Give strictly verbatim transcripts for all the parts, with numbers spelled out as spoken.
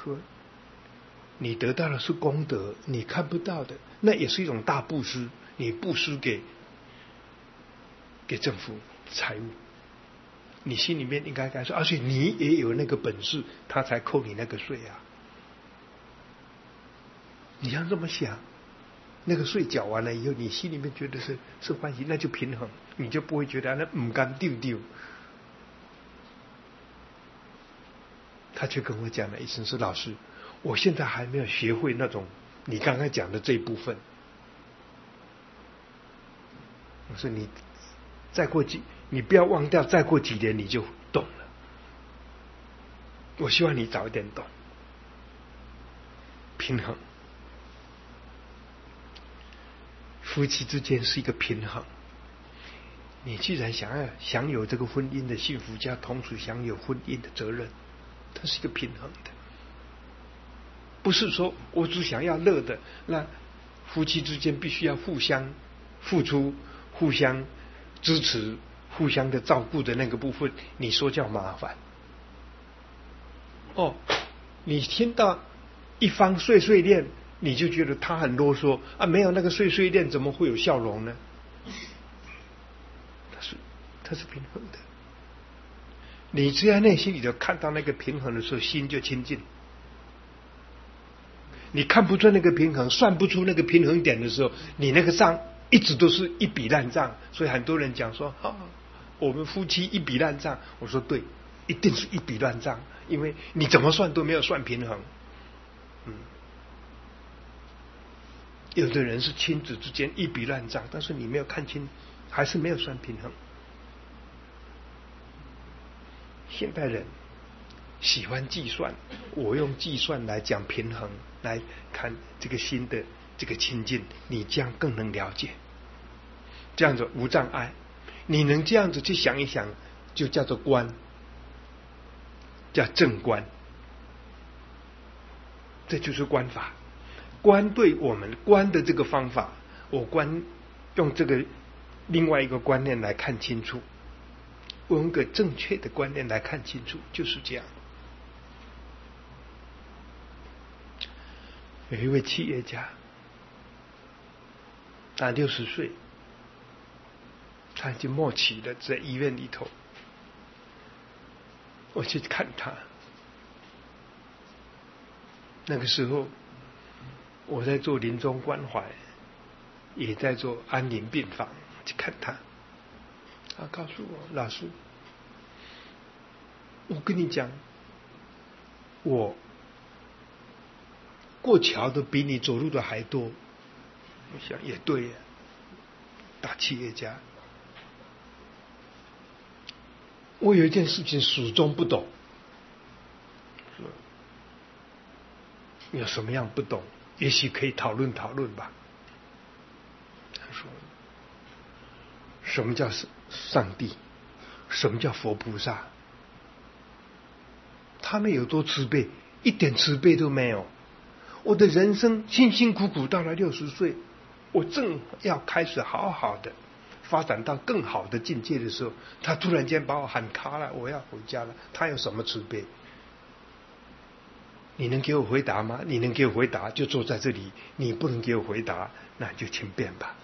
说你得到的是功德，你看不到的，那也是一种大布施，你布施给给政府财物，你心里面应该感受，而且你也有那个本事，他才扣你那个税啊。你要这么想，那个税缴完了以后，你心里面觉得是是欢喜，那就平衡，你就不会觉得那唔甘丢丢。他却跟我讲了一声说：“老师，我现在还没有学会那种你刚才讲的这一部分。”我说：“你再过几，你不要忘掉，再过几年你就懂了。我希望你早一点懂，平衡。夫妻之间是一个平衡。你既然想要享有这个婚姻的幸福，就要同时享有婚姻的责任。”它是一个平衡的，不是说我只想要乐的，那夫妻之间必须要互相付出、互相支持、互相的照顾的那个部分，你说叫麻烦。哦，你听到一方碎碎念，你就觉得他很啰嗦啊，没有那个碎碎念，怎么会有笑容呢？它是它是平衡的。你只要内心里头看到那个平衡的时候，心就清净。你看不出那个平衡，算不出那个平衡点的时候，你那个账一直都是一笔烂账。所以很多人讲说，啊，我们夫妻一笔烂账。我说对，一定是一笔烂账，因为你怎么算都没有算平衡。嗯，有的人是亲子之间一笔烂账，但是你没有看清，还是没有算平衡。现代人喜欢计算，我用计算来讲平衡，来看这个心的这个亲近，你这样更能了解。这样子无障碍，你能这样子去想一想，就叫做观，叫正观。这就是观法。观对我们观的这个方法，我观用这个另外一个观念来看清楚。我用个正确的观念来看清楚，就是这样。有一位企业家，他六十岁，他已经末期了，在医院里头。我去看他，那个时候我在做临终关怀，也在做安宁病房，去看他。他告诉我，老师，我跟你讲，我过桥的比你走路的还多。我想也对呀，大企业家。我有一件事情始终不懂，有什么样不懂？也许可以讨论讨论吧。他说，什么叫上帝？什么叫佛菩萨？他们有多慈悲？一点慈悲都没有。我的人生辛辛苦苦到了六十岁，我正要开始好好的发展到更好的境界的时候，他突然间把我喊卡了，我要回家了。他有什么慈悲？你能给我回答吗？你能给我回答，就坐在这里；你不能给我回答，那就请便吧。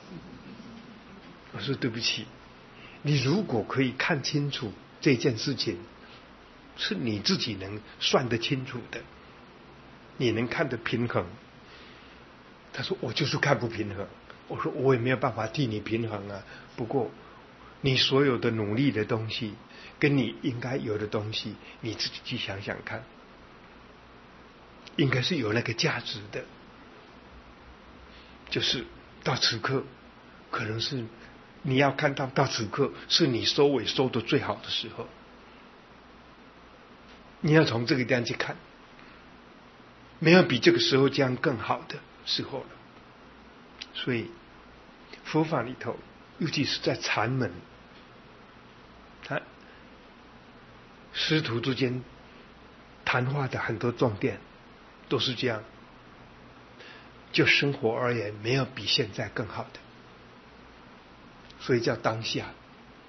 我说对不起，你如果可以看清楚这件事情，是你自己能算得清楚的，你能看得平衡。他说我就是看不平衡。我说我也没有办法替你平衡啊，不过你所有的努力的东西跟你应该有的东西，你自己去想想看，应该是有那个价值的。就是到此刻，可能是你要看到到此刻是你收尾收的最好的时候，你要从这个地方去看，没有比这个时候这样更好的时候了。所以佛法里头，尤其是在禅门，他师徒之间谈话的很多重点都是这样。就生活而言，没有比现在更好的，所以叫当下。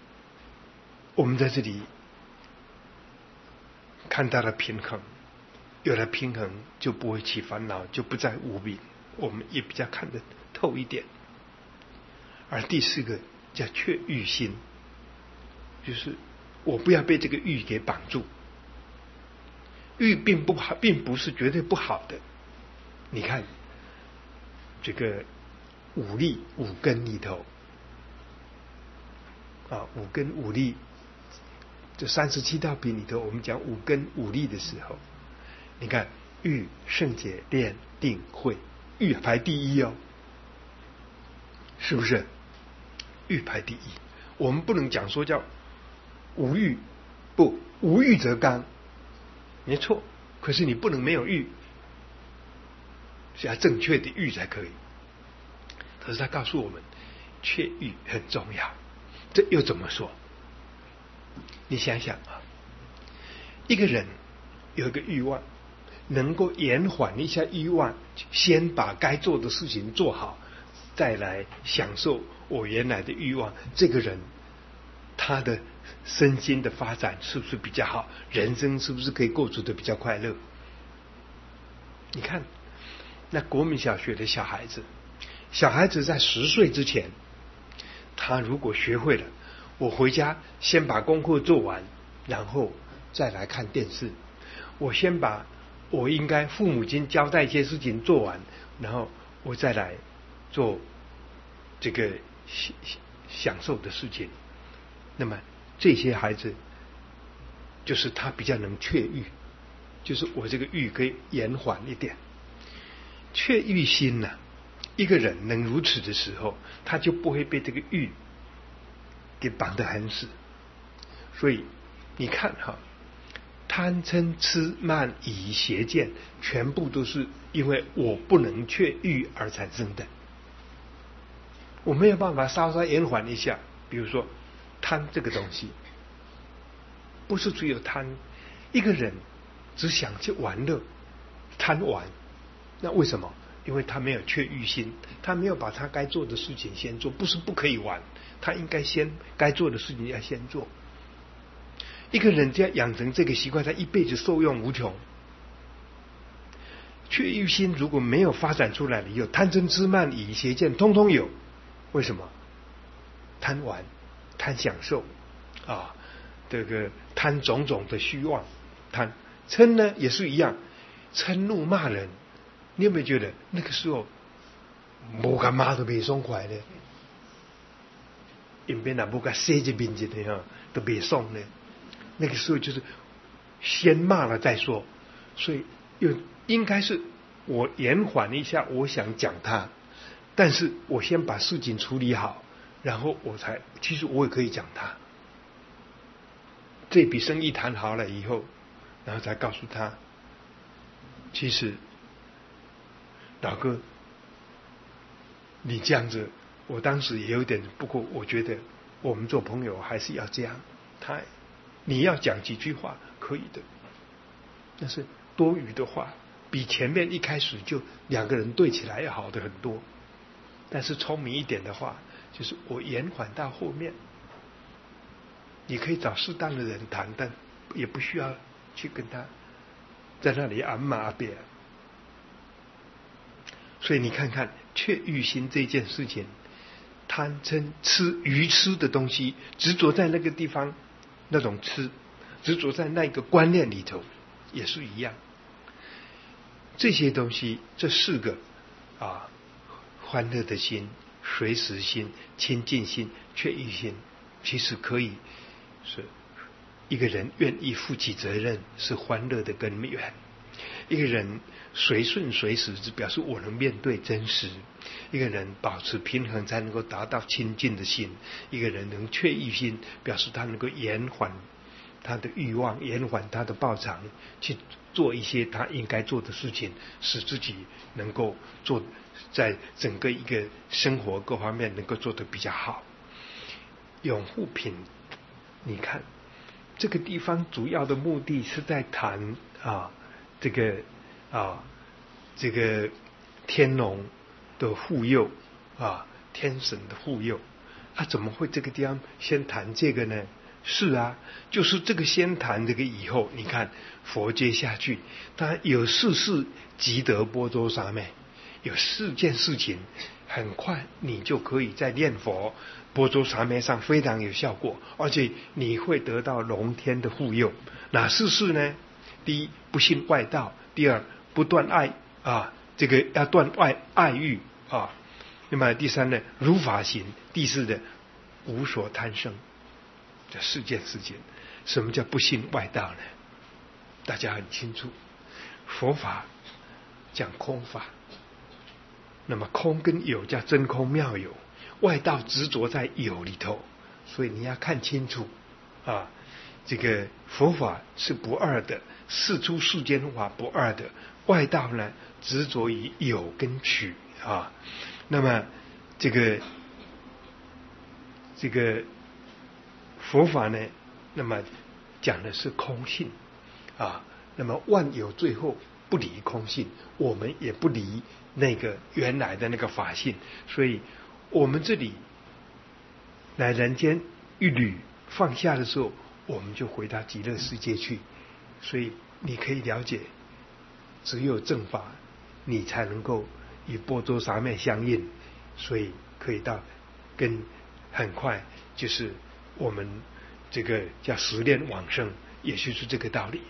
我们在这里看到了平衡， 有了平衡，就不会起烦恼，就不再无明，我们也比较看得透一点。而第四个叫却欲心，就是我不要被这个欲给绑住。欲并不好，并不是绝对不好的。你看这个五力五根里头啊，五根五力，这三十七道品里头，我们讲五根五力的时候，你看欲、胜、解、炼、定、慧，欲排第一哦，是不是？欲排第一，我们不能讲说叫无欲，不无欲则刚。没错，可是你不能没有欲，是要正确的欲才可以。可是他告诉我们，确欲很重要。这又怎么说？你想想啊，一个人有一个欲望，能够延缓一下欲望，先把该做的事情做好，再来享受我原来的欲望，这个人他的身心的发展是不是比较好？人生是不是可以过得比较快乐？你看，那国民小学的小孩子，小孩子在十岁之前，他如果学会了，我回家先把功课做完，然后再来看电视。我先把我应该父母亲交代一些事情做完，然后我再来做这个享受的事情。那么这些孩子就是他比较能确欲，就是我这个欲可以延缓一点。确欲心呢、啊，一个人能如此的时候，他就不会被这个欲给绑得很死。所以你看哈，贪嗔痴慢疑邪见，全部都是因为我不能确欲而产生的。我没有办法稍稍延缓一下，比如说贪这个东西，不是只有贪，一个人只想去玩乐，贪玩，那为什么？因为他没有确欲心，他没有把他该做的事情先做，不是不可以玩，他应该先该做的事情要先做。一个人只要养成这个习惯，他一辈子受用无穷。确欲心如果没有发展出来了以后，贪嗔痴慢疑邪见通通有。为什么？贪玩，贪享受啊，这个贪种种的虚妄，贪嗔呢也是一样，嗔怒骂人。你有没有觉得那个时候无干嘛都没爽快呢？因为那无干生一面子的哈，都没爽呢。那个时候就是先骂了再说，所以又应该是我延缓一下，我想讲他，但是我先把事情处理好，然后我才，其实我也可以讲他。这笔生意谈好了以后，然后才告诉他，其实老哥，你这样子，我当时也有点，不过我觉得我们做朋友还是要这样。他，你要讲几句话可以的，但是多余的话，比前面一开始就两个人对起来要好的很多。但是聪明一点的话，就是我延缓到后面，你可以找适当的人谈，但也不需要去跟他在那里暗骂阿别。所以你看看确欲心这件事情，贪嗔痴愚痴的东西，执着在那个地方，那种痴，执着在那个观念里头，也是一样。这些东西，这四个啊，欢乐的心、随时心、清净心、确欲心，其实可以是一个人愿意负起责任，是欢乐的根源。一个人随顺随时，只表示我能面对真实。一个人保持平衡，才能够达到清净的心。一个人能确欲心，表示他能够延缓他的欲望，延缓他的报偿，去做一些他应该做的事情，使自己能够做，在整个一个生活各方面能够做得比较好。拥护品，你看这个地方主要的目的是在谈啊。这个啊，这个天龙的护佑啊，天神的护佑，他、啊、怎么会这个地方先谈这个呢？ 是啊，就是这个先谈这个以后，你看佛接下去，他有四事即得般舟沙昧，有四件事情，很快你就可以在念佛般舟沙昧上非常有效果，而且你会得到龙天的护佑。哪四事呢？第一，不信外道；第二，不断爱啊，这个要断爱爱欲啊。那么第三呢，如法行；第四呢，无所贪生。这四件事情，什么叫不信外道呢？大家很清楚，佛法讲空法，那么空跟有叫真空妙有，外道执着在有里头，所以你要看清楚啊，这个佛法是不二的，世出世间法不二的，外道呢执着于有跟取啊，那么这个这个佛法呢，那么讲的是空性啊，那么万有最后不离空性，我们也不离那个原来的那个法性，所以我们这里来人间一缕放下的时候，我们就回到极乐世界去。所以你可以了解，只有正法，你才能够与般舟沙昧相应，所以可以到跟很快就是我们这个叫十念往生，也就是这个道理。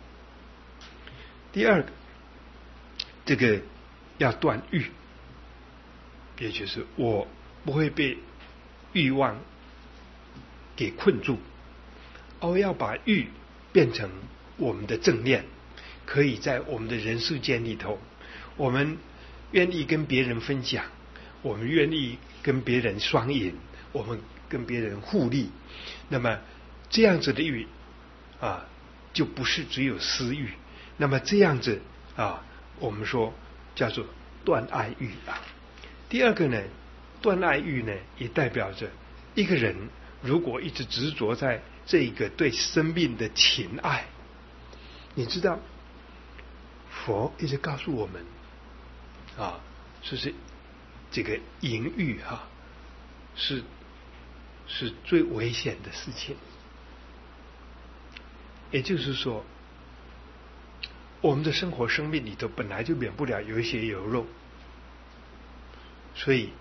第二个，这个要断欲，也就是我不会被欲望给困住，而要把欲变成我们的正念，可以在我们的人世间里头，我们愿意跟别人分享，我们愿意跟别人双赢，我们跟别人互利，那么这样子的欲啊，就不是只有私欲。那么这样子啊，我们说叫做断爱欲啊。第二个呢，断爱欲呢，也代表着一个人如果一直执着在这个对生命的情爱，你知道，佛一直告诉我们啊，就是这个淫欲哈、啊，是是最危险的事情。也就是说，我们的生活生命里头本来就免不了有一些有肉，所以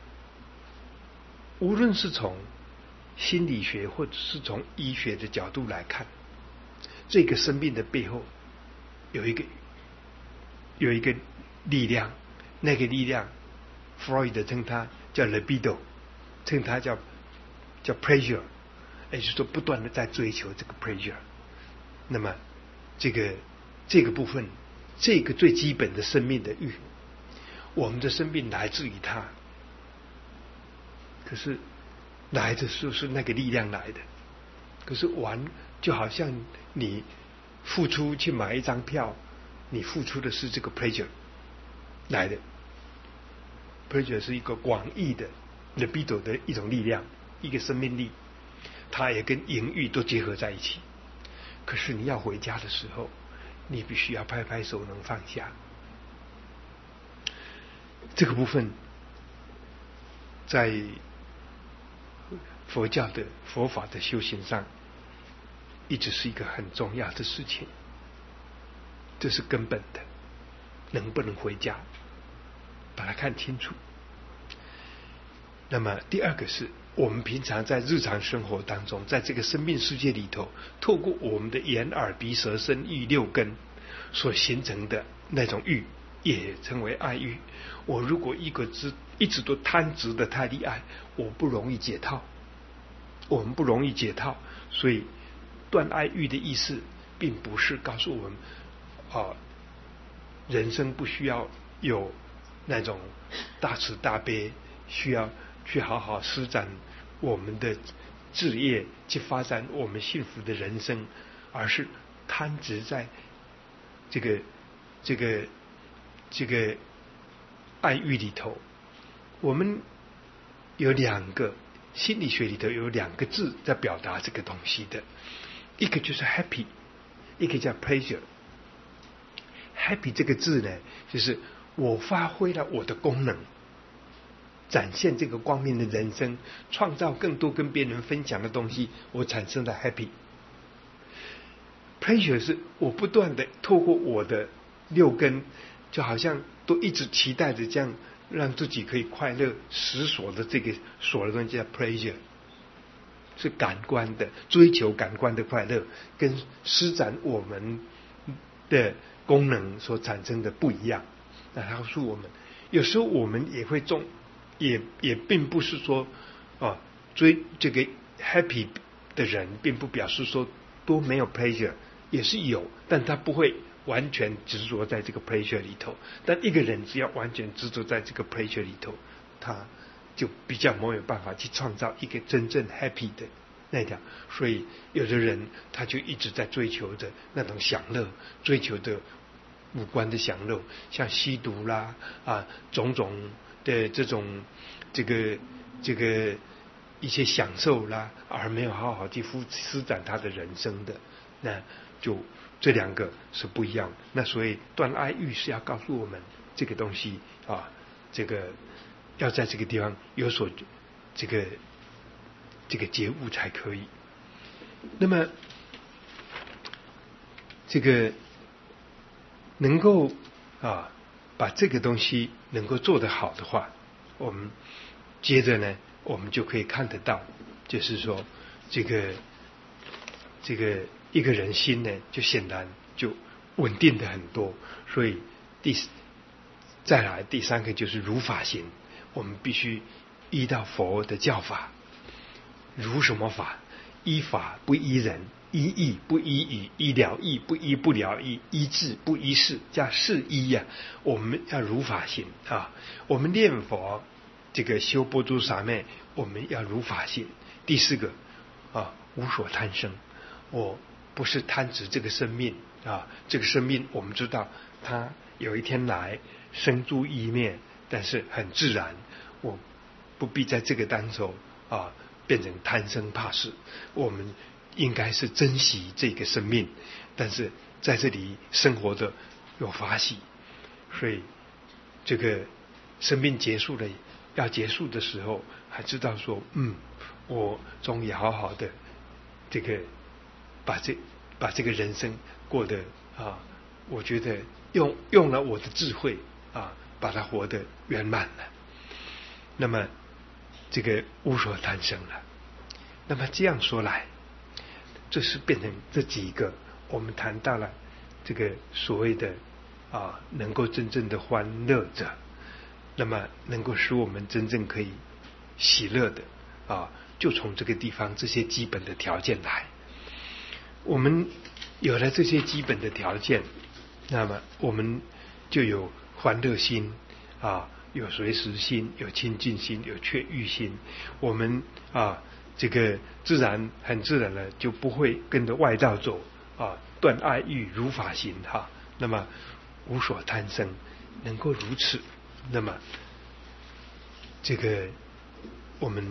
无论是从心理学或者是从医学的角度来看，这个生命的背后有一个有一个力量，那个力量弗洛伊德称它叫 libido， 称它叫叫 pleasure， 也就是说不断的在追求这个 pleasure。那么这个这个部分，这个最基本的生命的欲，我们的生命来自于它，可是来的时候是那个力量来的，可是玩就好像你付出去买一张票，你付出的是这个 pleasure 来的， pleasure 是一个广义的 libido 的一种力量，一个生命力，它也跟淫欲都结合在一起。可是你要回家的时候，你必须要拍拍手能放下。这个部分在佛教的佛法的修行上一直是一个很重要的事情，这是根本的。能不能回家把它看清楚。那么第二个是我们平常在日常生活当中，在这个生命世界里头，透过我们的眼耳鼻舌身意六根所形成的那种欲，也称为爱欲。我如果一个直一直都贪执的太厉害，我不容易解套，我们不容易解套。所以断爱欲的意思并不是告诉我们啊，人生不需要有那种大慈大悲，需要去好好施展我们的志业，去发展我们幸福的人生，而是贪执在这个这个这个爱欲里头。我们有两个心理学里头有两个字在表达这个东西的，一个就是 happy， 一个叫 pleasure。happy 这个字呢，就是我发挥了我的功能， 展现这个光明的人生，创造更多跟别人分享的东西，我产生的 happy。pleasure 是我不断的透过我的六根，就好像都一直期待着这样让自己可以快乐，实所的这个所的东西叫 pleasure， 是感官的追求，感官的快乐跟施展我们的功能所产生的不一样。那他告诉我们，有时候我们也会中，也也并不是说啊追这个 happy 的人，并不表示说都没有 pleasure， 也是有，但他不会完全执着在这个 pleasure 里头。但一个人只要完全执着在这个 pleasure 里头，他就比较没有办法去创造一个真正 happy 的那条。所以有的人他就一直在追求着那种享乐，追求的五官的享乐，像吸毒啦啊种种的这种这个这个一些享受啦，而没有好好去施展他的人生的，那就这两个是不一样。那所以断爱欲是要告诉我们这个东西啊，这个要在这个地方有所这个这个觉悟才可以。那么这个能够啊把这个东西能够做得好的话，我们接着呢，我们就可以看得到，就是说这个这个一个人心呢，就显然就稳定的很多。所以第再来第三个就是如法行，我们必须依到佛的教法。如什么法？依法不依人，依义不依语，依了义不依不了义，依智不依事，加事依呀、啊。我们要如法行啊！我们念佛，这个修般若三昧，我们要如法行。第四个啊，无所贪生，我不是贪执这个生命啊，这个生命我们知道它有一天来生住异灭，但是很自然，我不必在这个当中啊变成贪生怕死。我们应该是珍惜这个生命，但是在这里生活的有法喜，所以这个生命结束了，要结束的时候，还知道说，嗯，我终于好好的这个把这把这个人生过得啊，我觉得用用了我的智慧啊，把它活得圆满了。那么这个无所贪生了。那么这样说来，这是变成这几个我们谈到了这个所谓的啊，能够真正的欢乐者，那么能够使我们真正可以喜乐的啊，就从这个地方这些基本的条件来。我们有了这些基本的条件，那么我们就有欢乐心啊，有随时心，有亲近心，有却欲心。我们啊，这个自然很自然的就不会跟着外道走啊，断爱欲，如法行哈。那么无所贪生，能够如此，那么这个我们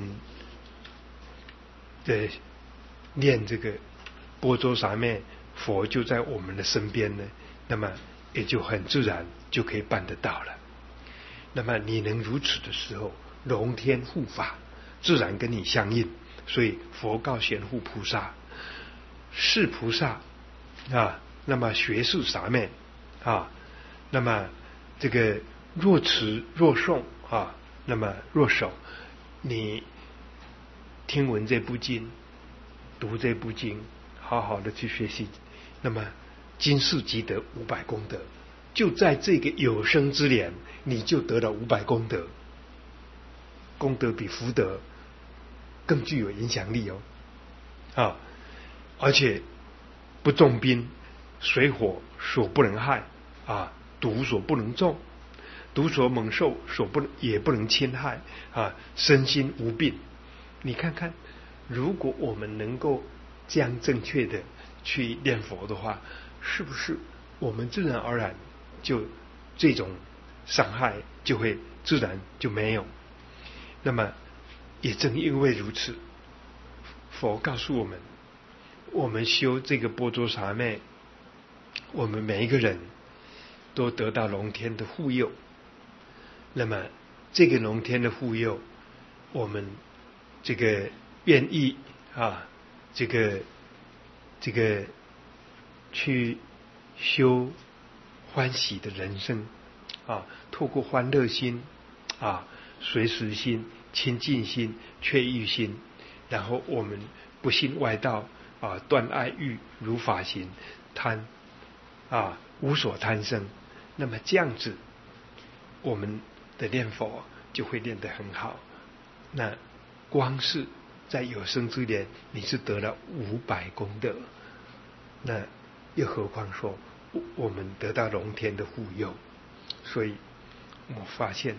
的念这个般若三昧，佛就在我们的身边呢，那么也就很自然就可以办得到了。那么你能如此的时候，龙天护法自然跟你相应。所以佛告贤护菩萨，是菩萨啊，那么学是三昧啊，那么这个若持若诵啊，那么若守，你听闻这部经，读这部经，好好的去学习，那么今世即得五百功德，就在这个有生之年，你就得了五百功德，功德比福德更具有影响力哦，啊，而且不中兵，水火所不能害啊，毒所不能中，毒所猛兽所不能也不能侵害啊，身心无病。你看看，如果我们能够这样正确的去念佛的话，是不是我们自然而然就这种伤害就会自然就没有？那么也正因为如此，佛告诉我们，我们修这个般若三昧，我们每一个人都得到龙天的护佑。那么这个龙天的护佑，我们这个愿意啊，这个这个去修欢喜的人生啊，透过欢乐心啊、随时心、亲近心、却欲心，然后我们不信外道啊，断爱欲、如法行、贪啊，无所贪生。那么这样子，我们的念佛就会练得很好。那光是在有生之年，你是得了五百功德，那又何况说我们得到龙天的护佑？所以我发现，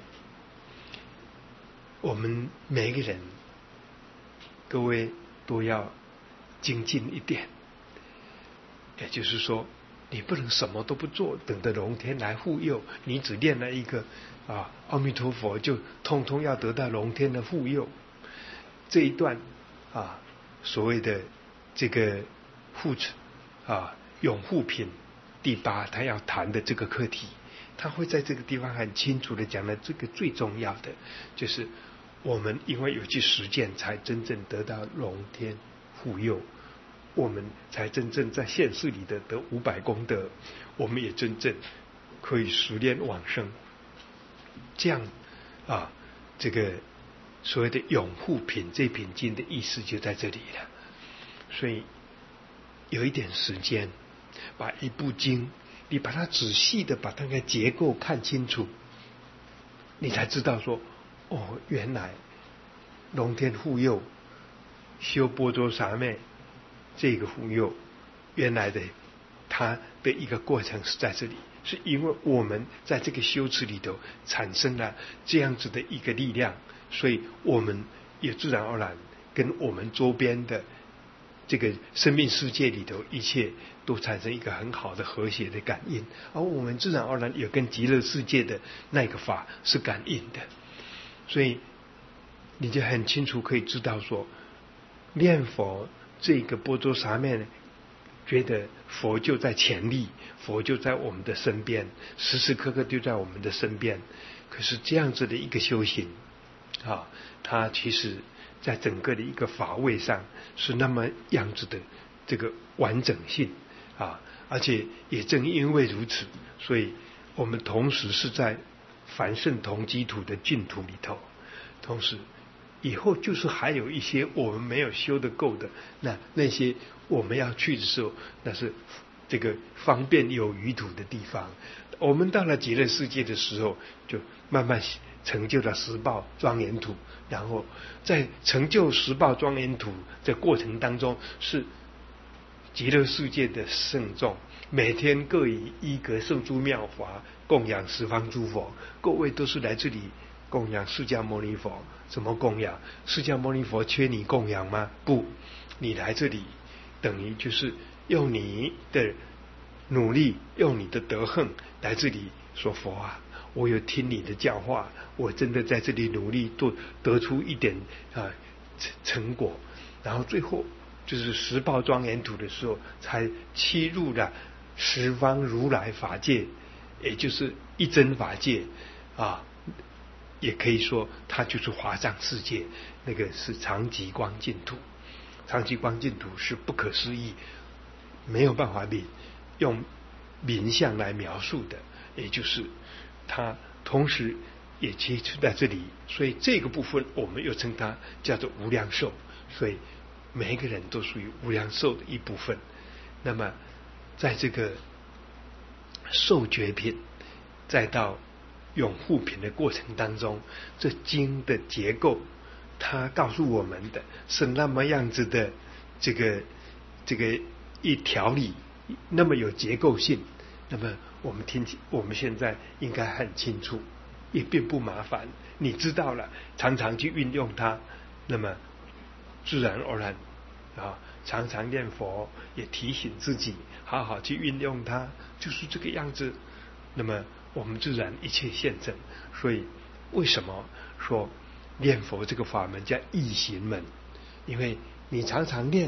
我们每一个人，各位都要精进一点。也就是说，你不能什么都不做，等着龙天来护佑。你只念了一个啊，阿弥陀佛，就通通要得到龙天的护佑。这一段啊，所谓的这个护持啊，永护品第八，他要谈的这个课题，他会在这个地方很清楚的讲了这个最重要的，就是我们因为有去实践，才真正得到龙天护佑。我们才真正在现世里的得五百功德，我们也真正可以实练往生。这样啊，这个所谓的永护品这品经的意思就在这里了。所以有一点时间，把一部经，你把它仔细的把它的结构看清楚，你才知道说，哦，原来龙天护佑修般若沙妹。这个护佑原来的它的一个过程是在这里，是因为我们在这个修持里头产生了这样子的一个力量，所以我们也自然而然跟我们周边的这个生命世界里头一切都产生一个很好的和谐的感应，而我们自然而然也跟极乐世界的那个法是感应的。所以你就很清楚可以知道说，念佛这个般若沙妹呢，觉得佛就在前力，佛就在我们的身边，时时刻刻就在我们的身边。可是这样子的一个修行啊，它其实在整个的一个法位上是那么样子的这个完整性啊，而且也正因为如此，所以我们同时是在凡圣同居土的净土里头，同时以后就是还有一些我们没有修得够的，那那些我们要去的时候，那是这个方便有余土的地方。我们到了极乐世界的时候，就慢慢成就了十报庄严土，然后在成就十报庄严土的过程当中，是极乐世界的圣众每天各以一格受诸妙法供养十方诸佛，各位都是来这里供养释迦牟尼佛。怎么供养？释迦牟尼佛缺你供养吗？不，你来这里等于就是用你的努力，用你的德行来这里说，佛啊，我有听你的教化，我真的在这里努力都得出一点啊成果，然后最后就是十报庄严土的时候，才契入了十方如来法界，也就是一真法界啊。也可以说它就是华藏世界，那个是常寂光净土。常寂光净土是不可思议，没有办法比用名相来描述的，也就是它同时也接触在这里，所以这个部分我们又称它叫做无量寿，所以每一个人都属于无量寿的一部分。那么在这个受觉品再到永护品的过程当中，这经的结构它告诉我们的是那么样子的这个这个一条理，那么有结构性，那么我们听我们现在应该很清楚，也并不麻烦，你知道了，常常去运用它，那么自然而然啊，常常念佛也提醒自己好好去运用它，就是这个样子，那么我们自然一切现证。所以为什么说念佛这个法门叫易行门？因为你常常念，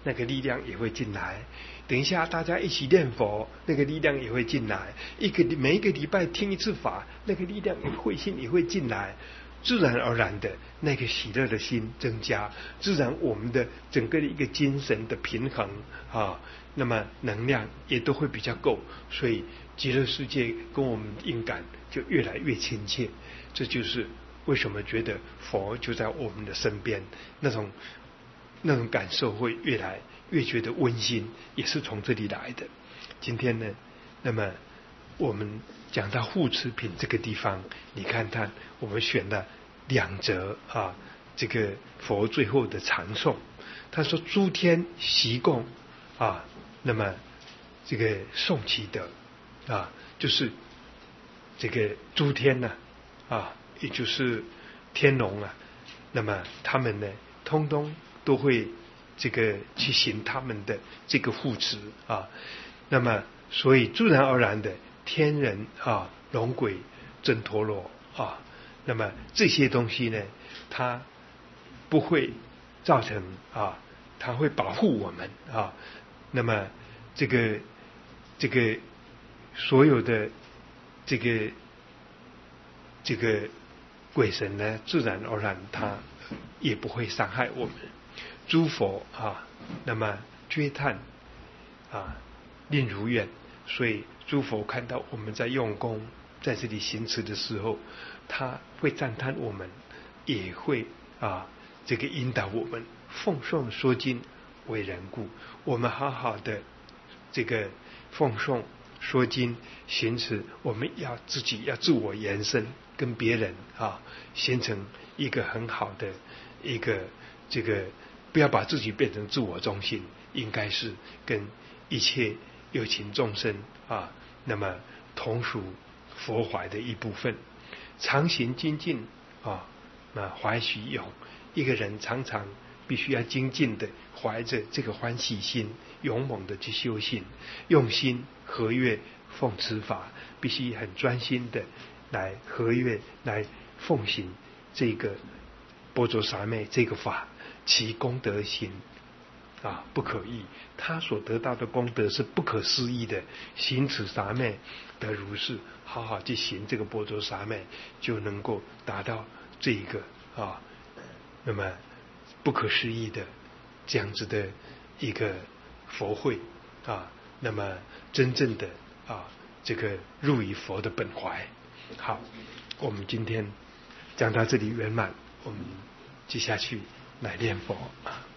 那个力量也会进来。等一下大家一起念佛，那个力量也会进来。一个每一个礼拜听一次法，那个力量也会心也会进来。自然而然的那个喜乐的心增加，自然我们的整个的一个精神的平衡啊，那么能量也都会比较够，所以极乐世界跟我们应感就越来越亲切。这就是为什么觉得佛就在我们的身边，那种那种感受会越来越觉得温馨，也是从这里来的。今天呢，那么我们讲到护持品这个地方，你看看我们选了两则啊，这个佛最后的禅颂，他说诸天习供啊，那么这个颂其德啊，就是这个诸天呢 啊, 啊，也就是天龙啊，那么他们呢，通通都会这个去行他们的这个护持啊，那么所以自然而然的。天人啊，龙鬼真陀罗啊，那么这些东西呢，它不会造成啊，它会保护我们啊。那么这个这个所有的这个这个鬼神呢，自然而然它也不会伤害我们。诸佛啊，那么嗟叹啊，令如愿，所以。诸佛看到我们在用功，在这里行持的时候，他会赞叹我们，也会啊这个引导我们奉诵说经为人故。我们好好的这个奉诵说经行持，我们要自己要自我延伸，跟别人啊形成一个很好的一个这个，不要把自己变成自我中心，应该是跟一切有情众生啊，那么同属佛怀的一部分，常行精进啊，那怀喜勇，一个人常常必须要精进的怀着这个欢喜心，勇猛的去修行，用心和悦奉持法，必须很专心的来和悦来奉行这个般若三昧这个法，其功德行啊，不可议，他所得到的功德是不可思议的。行此三昧得如是，好好去行这个般若三昧，就能够达到这一个啊，那么不可思议的这样子的一个佛慧啊，那么真正的啊，这个入于佛的本怀。好，我们今天讲到这里圆满，我们接下去来念佛啊。